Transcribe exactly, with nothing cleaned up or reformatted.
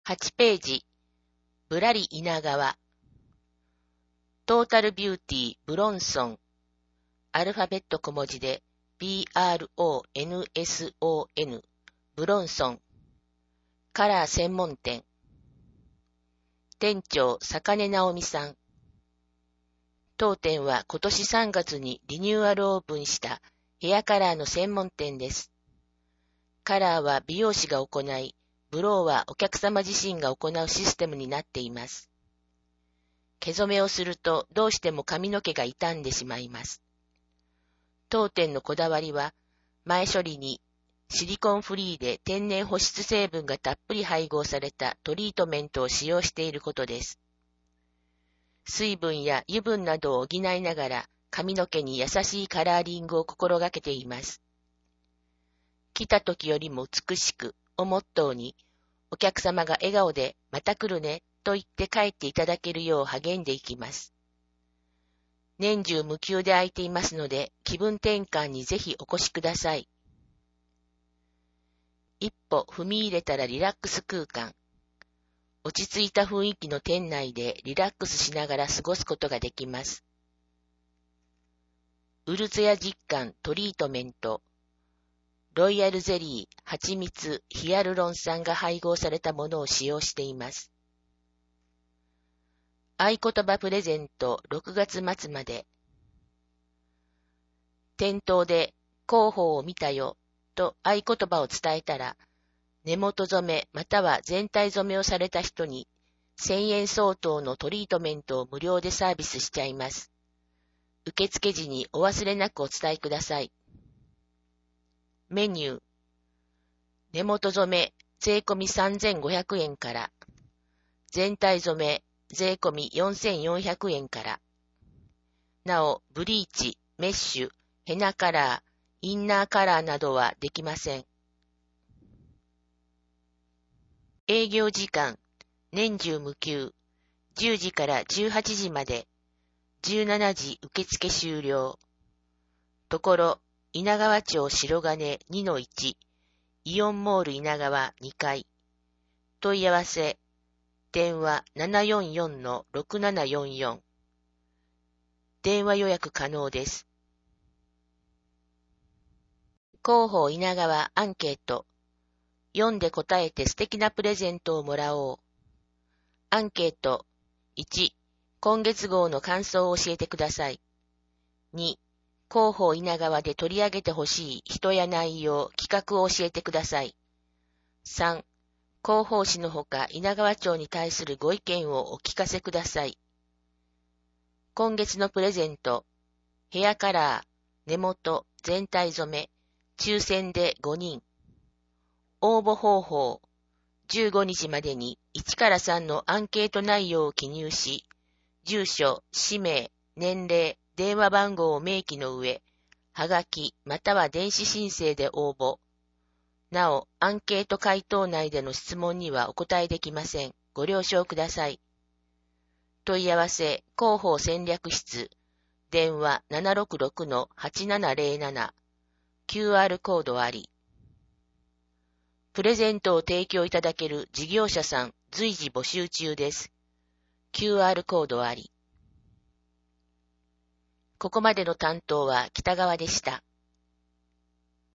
はちページ、ぶらり稲川。トータルビューティーブロンソン。アルファベット小文字で ビーアールオーエヌエスオーエヌ。ブロンソン。カラー専門店。店長、坂根直美さん。当店は今年さんがつにリニューアルオープンしたヘアカラーの専門店です。カラーは美容師が行い、ブローはお客様自身が行うシステムになっています。毛染めをするとどうしても髪の毛が傷んでしまいます。当店のこだわりは、前処理にシリコンフリーで天然保湿成分がたっぷり配合されたトリートメントを使用していることです。水分や油分などを補いながら髪の毛に優しいカラーリングを心がけています。来た時よりも美しくをモットーに、お客様が笑顔でまた来るねと言って帰っていただけるよう励んでいきます。年中無休で空いていますので、気分転換にぜひお越しください。一歩踏み入れたらリラックス空間。落ち着いた雰囲気の店内でリラックスしながら過ごすことができます。ウルツヤ実感トリートメント。ロイヤルゼリー、蜂蜜、ヒアルロン酸が配合されたものを使用しています。合言葉プレゼントろくがつ末まで。店頭で広報を見たよと合言葉を伝えたら、根元染めまたは全体染めをされた人にせんえん相当のトリートメントを無料でサービスしちゃいます。受付時にお忘れなくお伝えください。メニュー。根元染め税込みさんぜんごひゃくえんから。全体染め税込みよんせんよんひゃくえんから。なお、ブリーチ、メッシュ、ヘナカラー、インナーカラーなどはできません。営業時間、年中無休、じゅうじからじゅうはちじまで、じゅうしちじ受付終了。ところ、稲川町白金 にのいち、イオンモール稲川にかい。問い合わせ、電話 ななよんよんのろくななよんよん。電話予約可能です。広報稲川アンケート。読んで答えて素敵なプレゼントをもらおう。アンケート。いち、今月号の感想を教えてください。に、広報稲川で取り上げてほしい人や内容、企画を教えてください。さん、広報誌のほか稲川町に対するご意見をお聞かせください。今月のプレゼント、ヘアカラー、根元、全体染め、抽選でごにん。応募方法、じゅうごにちまでにいちからさんのアンケート内容を記入し、住所、氏名、年齢、電話番号を明記の上、はがきまたは電子申請で応募。なお、アンケート回答内での質問にはお答えできません。ご了承ください。問い合わせ、広報戦略室、電話 ななろくろくのはちななぜろなな、キューアール コードあり。プレゼントを提供いただける事業者さん随時募集中です。キューアール コードあり。ここまでの担当は北川でした。